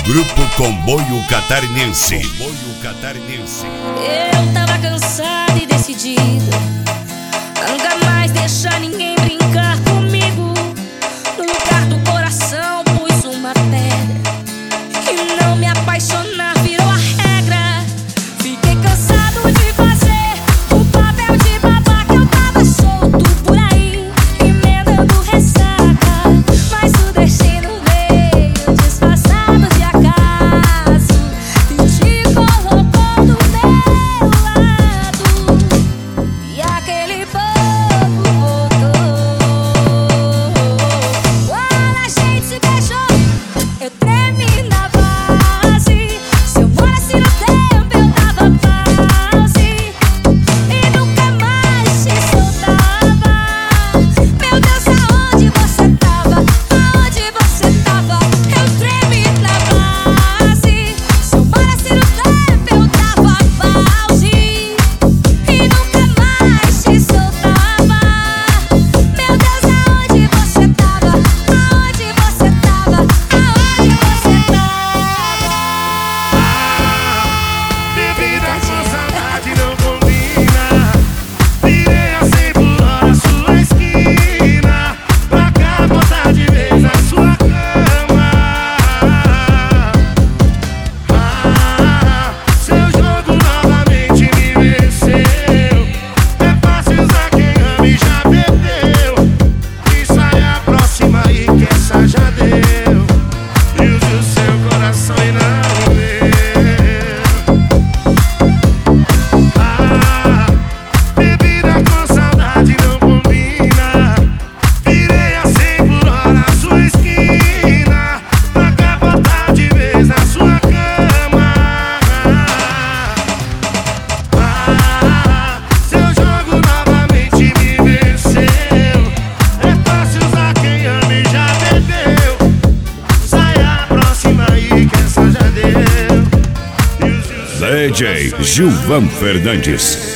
Grupo Comboio Catarinense. Eu tava cansada e decidida a nunca mais deixar ninguém brincar comigo. No lugar do coração pus uma pedra e não me apaixonar virou a regra. Fiquei cansado de fazer o papel de babaca. Eu tava solto por aí, emendando ressaca, mas o destino veio disfarçado de acaso e te colocou do meu lado. E aquele povo voltou. Quando a gente se beijou, eu tremi na base. Se eu morasse no tempo, eu dava pause e nunca mais te soltava. Meu Deus, aonde você tava? Aonde você tava? Eu tremi na base. Se eu morasse no tempo, eu dava pause e nunca mais te soltava. Meu Deus, aonde você tava? Aonde você tava? Aonde você tava? Bebida com saudade não combina. Virei a 100 por hora sua esquina, pra cá botar de vez na sua cama. Seu jogo novamente me venceu. É fácil usar quem ama e já perdeu. E sai a próxima aí que essa já deu. E use o seu coração e não o meu. Bebida com saudade não combina. Virei a 100 por hora sua esquina, pra cá botar de vez na sua cama. Seu jogo novamente me venceu. É fácil usar quem ama e já perdeu. Sai a próxima aí que essa já deu. E use o seu DJ Gilvan Fernandes.